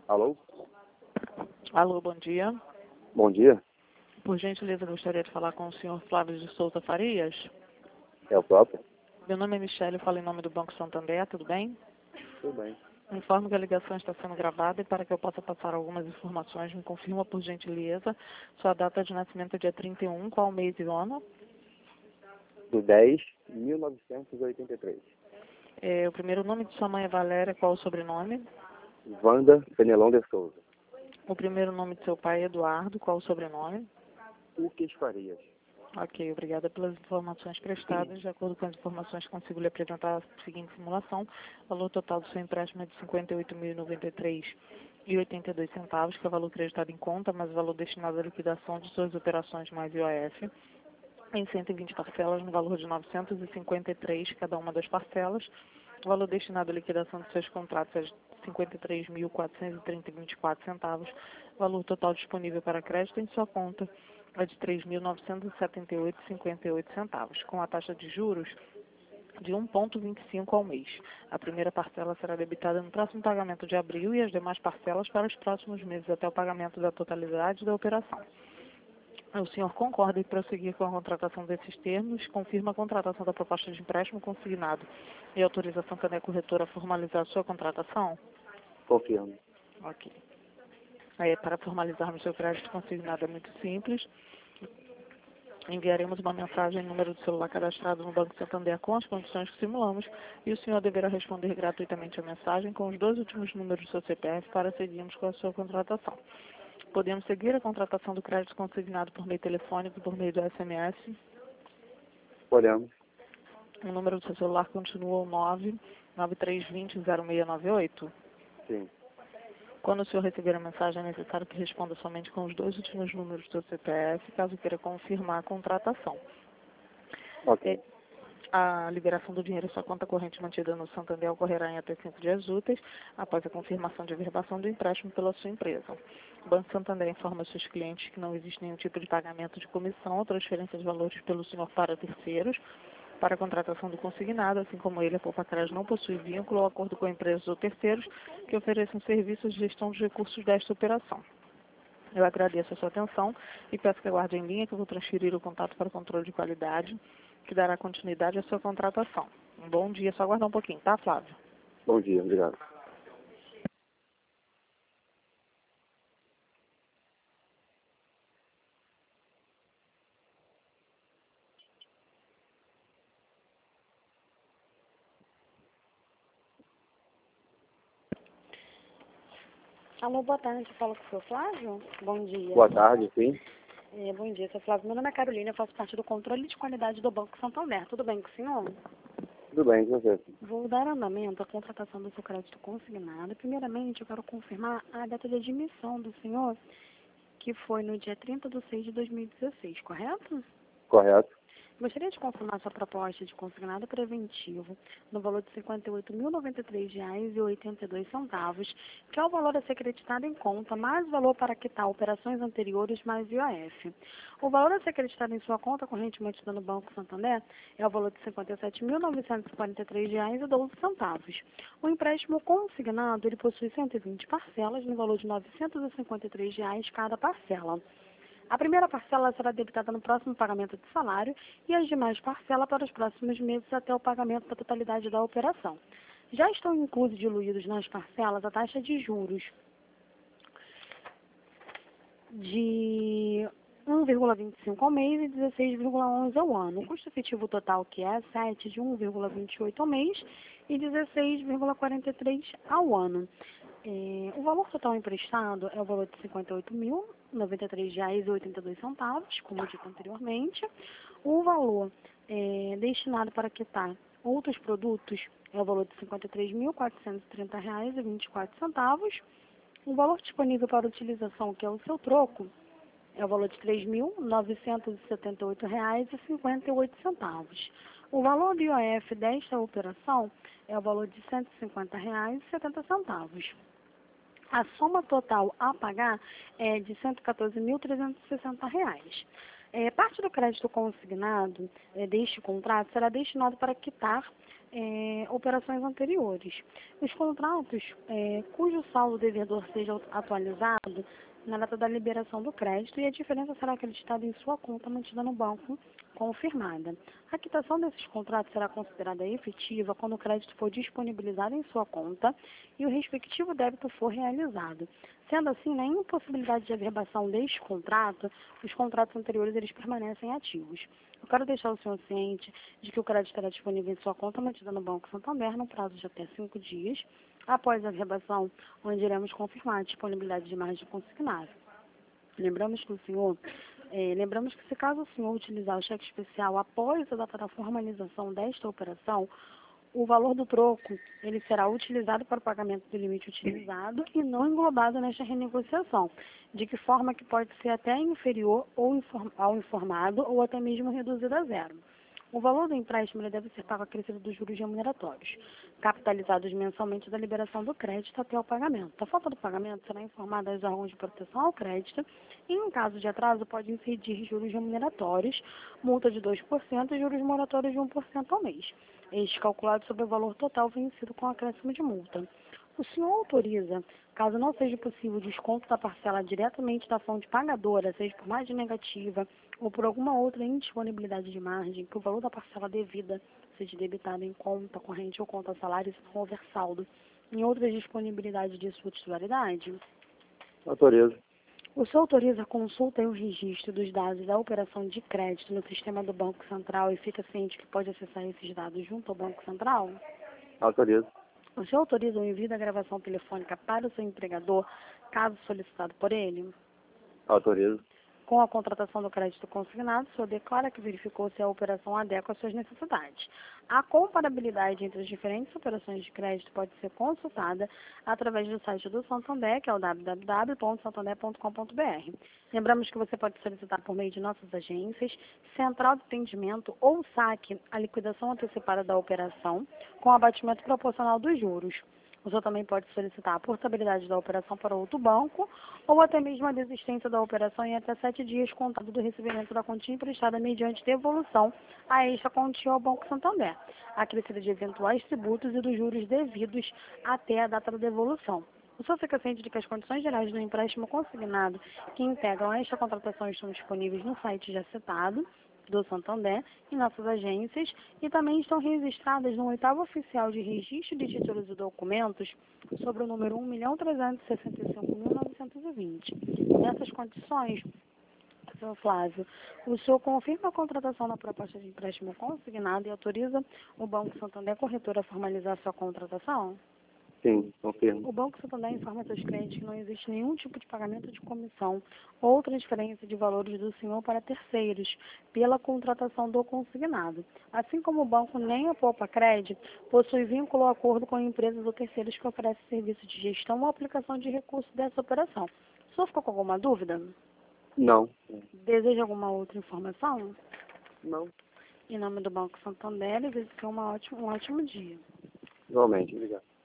Alô? Alô, bom dia. Bom dia. Por gentileza, gostaria de falar com o senhor Flávio de Souza Farias. É o próprio? Meu nome é Michele, falo em nome do Banco Santander, tudo bem? Tudo bem. Informo que a ligação está sendo gravada e para que eu possa passar algumas informações, me confirma por gentileza sua data de nascimento é dia 31, qual mês e ano? Do 10 de 1983. O primeiro nome de sua mãe é Valéria, qual o sobrenome? Wanda Fenelon de Souza. O primeiro nome de seu pai é Eduardo, qual o sobrenome? Urques Farias. Ok, obrigada pelas informações prestadas. De acordo com as informações, consigo lhe apresentar a seguinte simulação. O valor total do seu empréstimo é de R$ 58.093,82, que é o valor creditado em conta, mas o valor destinado à liquidação de suas operações mais IOF, em 120 parcelas, no valor de R$ 953 cada uma das parcelas. O valor destinado à liquidação de seus contratos é de R$ 53.430,24. O valor total disponível para crédito em sua conta é de R$ 3.978,58, com a taxa de juros de 1,25 ao mês. A primeira parcela será debitada no próximo pagamento de abril e as demais parcelas para os próximos meses até o pagamento da totalidade da operação. O senhor concorda em prosseguir com a contratação desses termos? Confirma a contratação da proposta de empréstimo consignado e autorização da corretora a formalizar a sua contratação? Confirmo. Ok. Para formalizarmos seu crédito consignado é muito simples. Enviaremos uma mensagem em número de celular cadastrado no Banco Santander com as condições que simulamos e o senhor deverá responder gratuitamente a mensagem com os 2 últimos números do seu CPF para seguirmos com a sua contratação. Podemos seguir a contratação do crédito consignado por meio telefônico e por meio do SMS. Podemos. O número do seu celular continua o 993200698. Sim. Quando o senhor receber a mensagem, é necessário que responda somente com os 2 últimos números do seu CPF, caso queira confirmar a contratação. Ok. A liberação do dinheiro em sua conta corrente mantida no Santander ocorrerá em até 5 dias úteis, após a confirmação de averbação do empréstimo pela sua empresa. O Banco Santander informa seus clientes que não existe nenhum tipo de pagamento de comissão ou transferência de valores pelo senhor para terceiros, para a contratação do consignado, assim como ele, a Poupa-Crédito não possui vínculo ou acordo com empresas ou terceiros que ofereçam serviços de gestão de recursos desta operação. Eu agradeço a sua atenção e peço que aguarde em linha que eu vou transferir o contato para o controle de qualidade, que dará continuidade à sua contratação. Um bom dia, só aguardar um pouquinho, tá, Flávio? Bom dia, obrigado. Alô, boa tarde. Fala com o seu Flávio? Bom dia. Boa tarde, sim. Bom dia, seu Flávio. Meu nome é Carolina, eu faço parte do controle de qualidade do Banco Santander. Tudo bem com o senhor? Tudo bem, com você? Vou dar andamento à contratação do seu crédito consignado. Primeiramente, eu quero confirmar a data de admissão do senhor, que foi no dia 30/6/2016, correto? Correto. Gostaria de confirmar sua proposta de consignado preventivo no valor de R$ 58.093,82, que é o valor a ser acreditado em conta, mais o valor para quitar operações anteriores mais IOF. O valor a ser acreditado em sua conta corrente mantida no Banco Santander é o valor de R$ 57.943,12. O empréstimo consignado ele possui 120 parcelas no valor de R$ 953 cada parcela. A primeira parcela será debitada no próximo pagamento de salário e as demais parcelas para os próximos meses até o pagamento da totalidade da operação. Já estão inclusos e diluídos nas parcelas a taxa de juros de 1,25 ao mês e 16,11 ao ano. O custo efetivo total, que é 7 de 1,28 ao mês e 16,43 ao ano. O valor total emprestado é o valor de R$ 58.093,82, como dito anteriormente. O valor destinado para quitar outros produtos é o valor de R$ 53.430,24. O valor disponível para utilização, que é o seu troco, é o valor de R$ 3.978,58. O valor do IOF desta operação é o valor de R$ 150,70. A soma total a pagar é de R$ 114.360. Parte do crédito consignado deste contrato será destinado para quitar operações anteriores. Os contratos cujo saldo devedor seja atualizado na data da liberação do crédito e a diferença será acreditada em sua conta mantida no banco confirmada. A quitação desses contratos será considerada efetiva quando o crédito for disponibilizado em sua conta e o respectivo débito for realizado. Sendo assim, na impossibilidade de averbação deste contrato, os contratos anteriores eles permanecem ativos. Eu quero deixar o senhor ciente de que o crédito estará disponível em sua conta mantida no Banco Santander no prazo de até 5 dias, após a averbação, onde iremos confirmar a disponibilidade de margem consignável. Lembramos que se caso o senhor utilizar o cheque especial após a data da formalização desta operação, o valor do troco ele será utilizado para o pagamento do limite utilizado e não englobado nesta renegociação, de que forma que pode ser até inferior ao informado ou até mesmo reduzido a zero. O valor do empréstimo ele deve ser pago acrescido dos juros remuneratórios, capitalizados mensalmente da liberação do crédito até o pagamento. A falta do pagamento será informada aos órgãos de proteção ao crédito e, em caso de atraso, pode incidir juros remuneratórios, multa de 2% e juros moratórios de 1% ao mês. Este calculado sobre o valor total vencido com acréscimo de multa. O senhor autoriza, caso não seja possível o desconto da parcela diretamente da fonte pagadora, seja por margem negativa ou por alguma outra indisponibilidade de margem, que o valor da parcela devida seja debitado em conta corrente ou conta salário se não houver saldo, em outras disponibilidades de sua titularidade? Autorizo. O senhor autoriza a consulta e o registro dos dados da operação de crédito no sistema do Banco Central e fica ciente que pode acessar esses dados junto ao Banco Central? Autorizo. O senhor autoriza o envio da gravação telefônica para o seu empregador, caso solicitado por ele? Autorizo. Com a contratação do crédito consignado, o senhor declara que verificou se a operação adequa às suas necessidades. A comparabilidade entre as diferentes operações de crédito pode ser consultada através do site do Santander, que é o www.santander.com.br. Lembramos que você pode solicitar por meio de nossas agências, central de atendimento ou saque a liquidação antecipada da operação com abatimento proporcional dos juros. O senhor também pode solicitar a portabilidade da operação para outro banco ou até mesmo a desistência da operação em até 7 dias contado do recebimento da quantia emprestada mediante devolução a esta quantia ao Banco Santander, acrescida de eventuais tributos e dos juros devidos até a data da devolução. O senhor fica ciente de que as condições gerais do empréstimo consignado que integram esta contratação estão disponíveis no site já citado, do Santander, em nossas agências, e também estão registradas no 8º Oficial de Registro de Títulos e Documentos, sobre o número 1.365.920. Nessas condições, senhor Flávio, o senhor confirma a contratação na proposta de empréstimo consignado e autoriza o Banco Santander Corretora a formalizar sua contratação? Sim, confirmo. O Banco Santander informa seus clientes que não existe nenhum tipo de pagamento de comissão ou transferência de valores do senhor para terceiros pela contratação do consignado. Assim como o banco nem a Poupa Cred possui vínculo ou acordo com empresas ou terceiros que oferecem serviço de gestão ou aplicação de recursos dessa operação. O senhor ficou com alguma dúvida? Não. Deseja alguma outra informação? Não. Em nome do Banco Santander, desejo um ótimo dia. Igualmente, obrigado.